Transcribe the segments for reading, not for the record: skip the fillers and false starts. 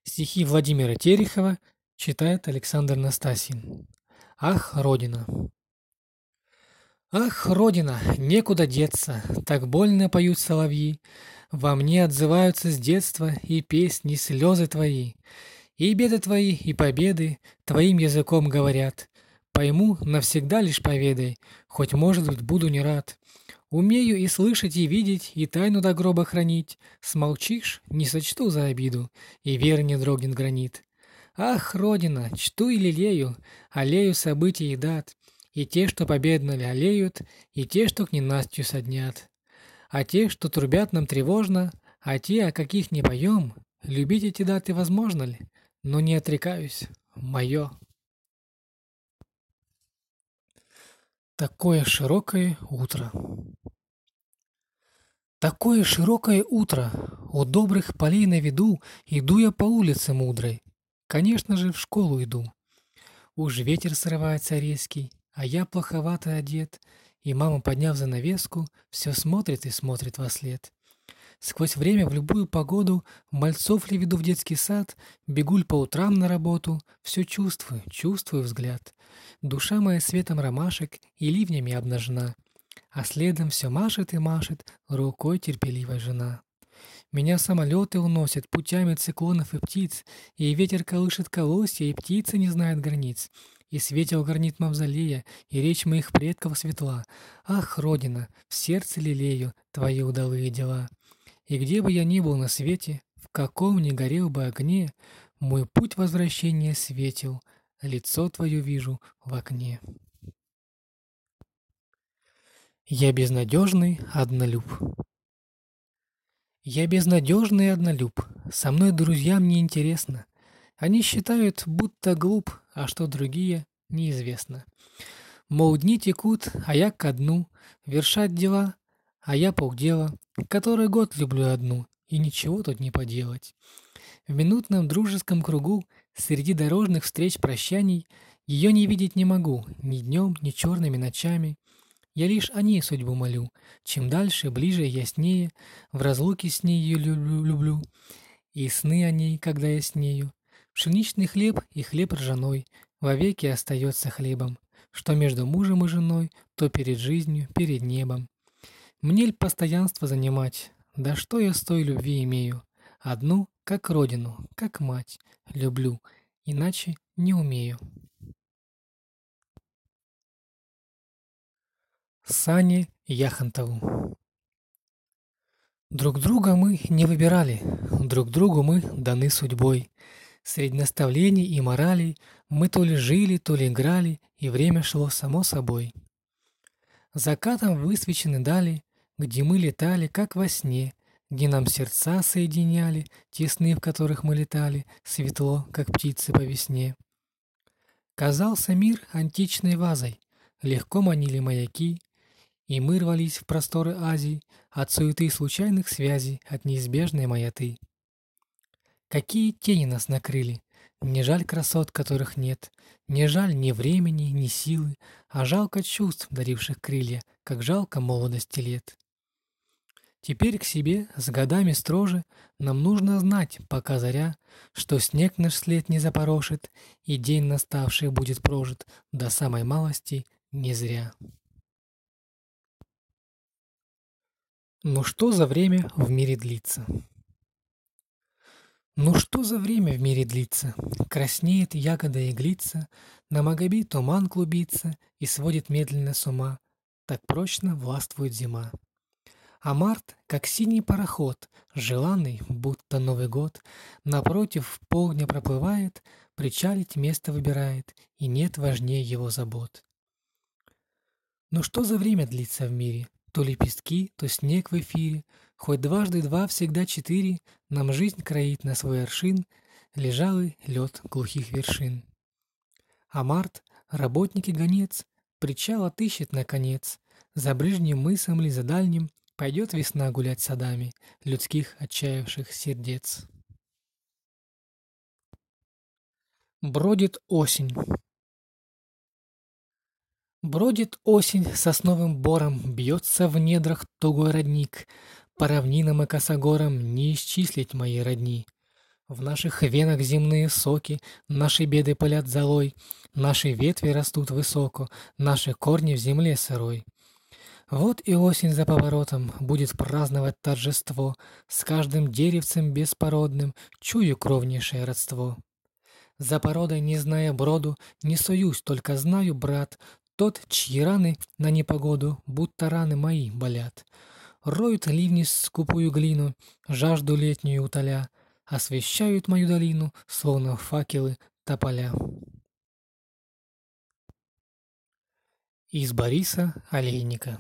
Стихи Владимира Терехова читает Александр Настасьин. Ах, Родина! Ах, Родина, некуда деться, так больно поют соловьи, во мне отзываются с детства и песни, и слезы твои, и беды твои, и победы твоим языком говорят. Пойму, навсегда лишь поведай, хоть, может быть, буду не рад. Умею и слышать, и видеть, и тайну до гроба хранить. Смолчишь, не сочту за обиду, и вера не дрогнет гранит. Ах, Родина, чту и лелею, аллею событий и дат, и те, что победно аллеют, и те, что к ненастью соднят. А те, что трубят нам тревожно, а те, о каких не поем, любить эти даты возможно ли? Но не отрекаюсь, мое. Такое широкое утро. Такое широкое утро, у добрых полей на виду, иду я по улице мудрой. Конечно же, в школу иду. Уж ветер срывается резкий, а я плоховато одет, и мама, подняв занавеску, все смотрит и смотрит вослед. Сквозь время в любую погоду мальцов ли веду в детский сад, бегуль по утрам на работу, все чувствую, чувствую взгляд. Душа моя светом ромашек и ливнями обнажена, а следом все машет и машет рукой терпеливая жена. Меня самолеты уносят путями циклонов и птиц, и ветер колышет колосья, и птицы не знают границ. И светил гранит мавзолея, и речь моих предков светла. Ах, Родина, в сердце лелею твои удалые дела. И где бы я ни был на свете, в каком ни горел бы огне, мой путь возвращения светил, лицо твое вижу в окне. Я безнадежный однолюб. Я безнадежный однолюб, со мной друзьям не интересно. Они считают, будто глуп, а что другие — неизвестно. Мол, дни текут, а я ко дну, вершать дела, а я полдела, который год люблю одну, и ничего тут не поделать. В минутном дружеском кругу, среди дорожных встреч прощаний, ее не видеть не могу ни днем, ни черными ночами. Я лишь о ней судьбу молю. Чем дальше, ближе и яснее, в разлуке с ней ее люблю. И сны о ней, когда я с нею. Пшеничный хлеб и хлеб ржаной вовеки остается хлебом, что между мужем и женой, то перед жизнью, перед небом. Мне ль постоянство занимать? Да что я с той любви имею? Одну, как родину, как мать, люблю, иначе не умею. Сане Яхонтову. Друг друга мы не выбирали, друг другу мы даны судьбой. Среди наставлений и моралей мы то ли жили, то ли играли, и время шло само собой. Закатом высвечены дали, где мы летали, как во сне, где нам сердца соединяли, те сны, в которых мы летали, светло, как птицы по весне. Казался мир античной вазой, легко манили маяки, и мы рвались в просторы Азии от суеты случайных связей, от неизбежной маяты. Какие тени нас накрыли! Не жаль красот, которых нет, не жаль ни времени, ни силы, а жалко чувств, даривших крылья, как жалко молодости лет. Теперь к себе, с годами строже, нам нужно знать, пока заря, что снег наш след не запорошит, и день наставший будет прожит до самой малости не зря. Ну что за время в мире длится? Ну что за время в мире длится? Краснеет ягода иглица, на Магаби туман клубится и сводит медленно с ума. Так прочно властвует зима. А март, как синий пароход, желанный, будто Новый год, напротив в полдня проплывает, причалить место выбирает, и нет важнее его забот. Ну что за время длится в мире? То лепестки, то снег в эфире, хоть дважды два, всегда четыре, нам жизнь кроит на свой аршин, лежалый лед глухих вершин. А март, работник и гонец, причал отыщет наконец, за ближним мысом ли за дальним пойдет весна гулять садами людских отчаявших сердец. Бродит осень. Бродит осень сосновым бором, бьется в недрах тугой родник. По равнинам и косогорам не исчислить мои родни. В наших венах земные соки, наши беды пылят золой, наши ветви растут высоко, наши корни в земле сырой. Вот и осень за поворотом будет праздновать торжество, с каждым деревцем беспородным чую кровнейшее родство. За породой, не зная броду, не суюсь, только знаю, брат, тот, чьи раны на непогоду, будто раны мои, болят. Роют ливни скупую глину, жажду летнюю утоля, освещают мою долину, словно факелы тополя. Из Бориса Олейника.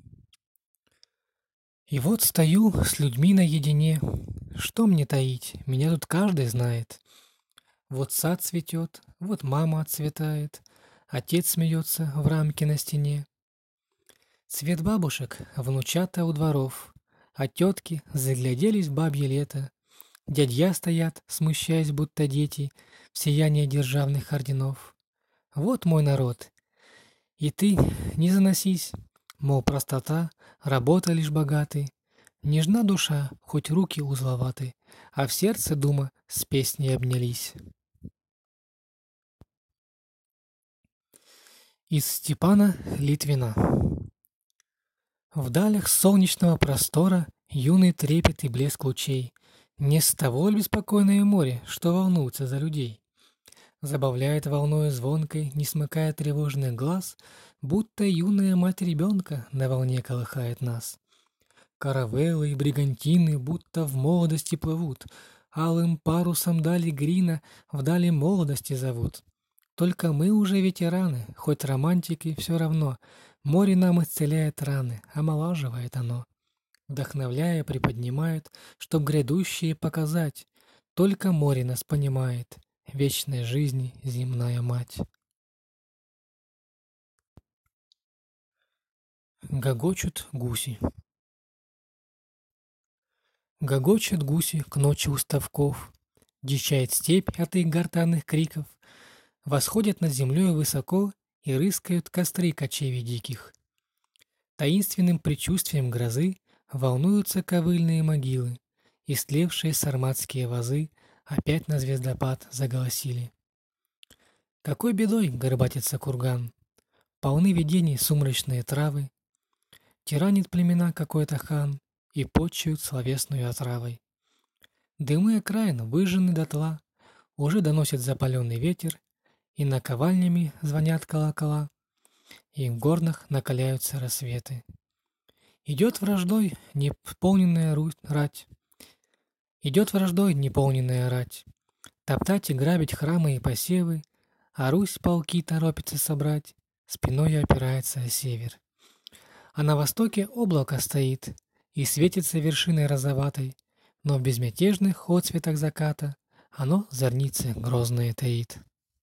И вот стою с людьми наедине. Что мне таить, меня тут каждый знает. Вот сад цветет, вот мама отцветает, отец смеется в рамке на стене. Цвет бабушек внучата у дворов, а тетки загляделись в бабье лето. Дядья стоят, смущаясь, будто дети, в сиянии державных орденов. Вот мой народ. И ты не заносись, мол, простота, работа лишь богатый. Нежна душа, хоть руки узловаты, а в сердце, дума, с песней обнялись. Из Степана Литвина. В далях солнечного простора юный трепет и блеск лучей. Не с того ль беспокойное море, что волнуется за людей? Забавляет волною звонкой, не смыкая тревожных глаз, будто юная мать ребенка на волне колыхает нас. Каравеллы и бригантины будто в молодости плывут, алым парусом дали Грина вдали молодости зовут. Только мы уже ветераны, хоть романтики все равно. Море нам исцеляет раны, омолаживает оно. Вдохновляя, приподнимает, чтоб грядущее показать. Только море нас понимает, вечной жизни земная мать. Гогочут гуси. Гогочут гуси к ночи у ставков. Дичает степь от их гортанных криков. Восходят над землей высоко и рыскают костры кочевий диких. Таинственным предчувствием грозы волнуются ковыльные могилы, истлевшие сарматские вазы опять на звездопад заголосили. Какой бедой горбатится курган! Полны видений сумрачные травы, тиранит племена какой-то хан и почуют словесную отравой. Дымы окраин выжжены дотла, уже доносит запаленный ветер, и наковальнями звонят колокола, и в горнах накаляются рассветы. Идет враждой неполненная рать, идет враждой неполненная рать, топтать и грабить храмы и посевы, а Русь полки торопится собрать, спиной опирается о север. А на востоке облако стоит и светится вершиной розоватой, но в безмятежных отцветах заката оно зорницы грозные таит.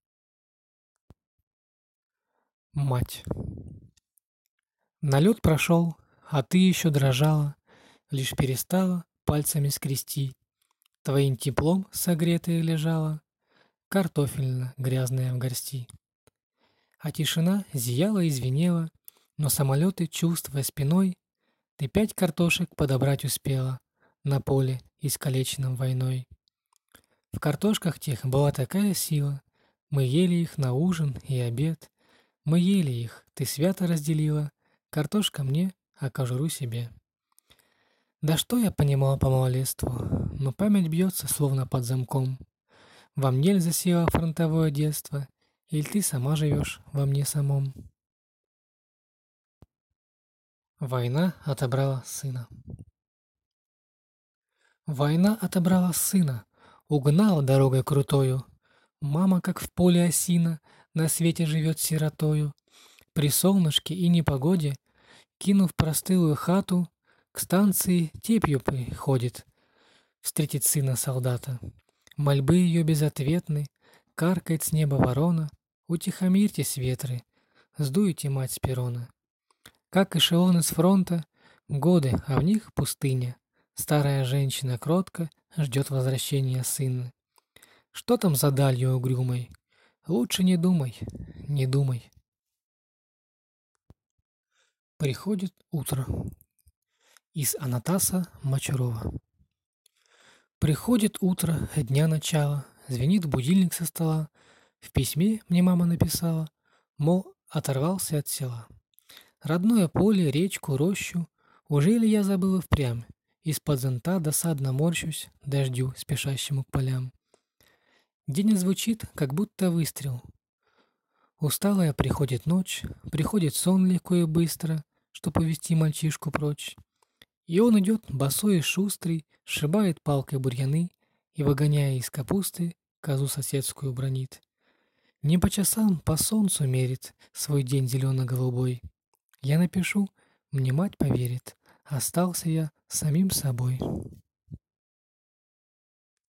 Мать. Налет прошел, а ты еще дрожала, лишь перестала пальцами скрести. Твоим теплом согретая лежала, картофельно грязная в горсти. А тишина зияла и звенела, но самолеты, чувствуя спиной, ты 5 картошек подобрать успела на поле, искалеченном войной. В картошках тех была такая сила, мы ели их на ужин и обед. Мы ели их, ты свято разделила, картошка мне, а кожуру себе. Да что я понимала по малолетству, но память бьется, словно под замком. Во мне засело фронтовое детство, или ты сама живешь во мне самом? Война отобрала сына. Война отобрала сына, угнала дорогой крутою. Мама, как в поле осина, на свете живет сиротою. При солнышке и непогоде, кинув простылую хату, к станции тепью приходит встретить сына солдата. Мольбы ее безответны, каркает с неба ворона. Утихомирьтесь, ветры, сдуйте мать с перрона. Как эшелоны с фронта, годы, а в них пустыня. Старая женщина кротко ждет возвращения сына. Что там за далью угрюмой? Лучше не думай, не думай. Приходит утро. Из Анатаса Мочурова. Приходит утро, дня начало, звенит будильник со стола. В письме мне мама написала, мол, оторвался от села. Родное поле, речку, рощу, уже ли я забыла впрямь? Из-под зонта досадно морщусь дождю, спешащему к полям. День звучит, как будто выстрел. Усталая приходит ночь, приходит сон легко и быстро, чтоб увести мальчишку прочь. И он идет босой и шустрый, сшибает палкой бурьяны и, выгоняя из капусты, козу соседскую бранит. Не по часам, по солнцу мерит свой день зелено-голубой. Я напишу, мне мать поверит, остался я самим собой.